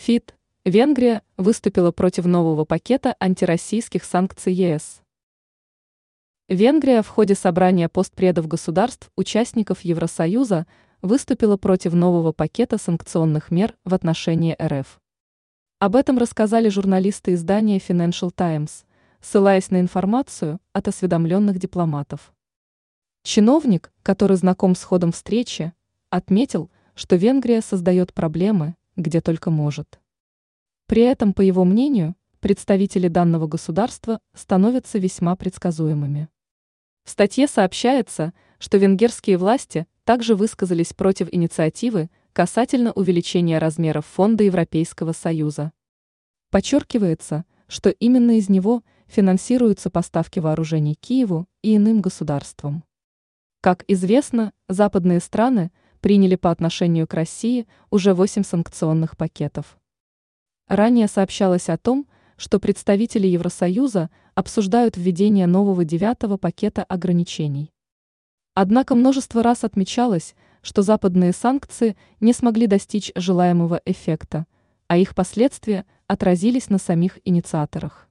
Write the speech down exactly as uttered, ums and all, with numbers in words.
ФИТ. Венгрия выступила против нового пакета антироссийских санкций ЕС. Венгрия в ходе собрания постпредов государств-участников Евросоюза выступила против нового пакета санкционных мер в отношении РФ. Об этом рассказали журналисты издания Financial Times, ссылаясь на информацию от осведомленных дипломатов. Чиновник, который знаком с ходом встречи, отметил, что Венгрия создает проблемы, где только может. При этом, по его мнению, представители данного государства становятся весьма предсказуемыми. В статье сообщается, что венгерские власти также высказались против инициативы касательно увеличения размеров Фонда Европейского Союза. Подчеркивается, что именно из него финансируются поставки вооружений Киеву и иным государствам. Как известно, западные страны приняли по отношению к России уже восемь санкционных пакетов. Ранее сообщалось о том, что представители Евросоюза обсуждают введение нового девятого пакета ограничений. Однако множество раз отмечалось, что западные санкции не смогли достичь желаемого эффекта, а их последствия отразились на самих инициаторах.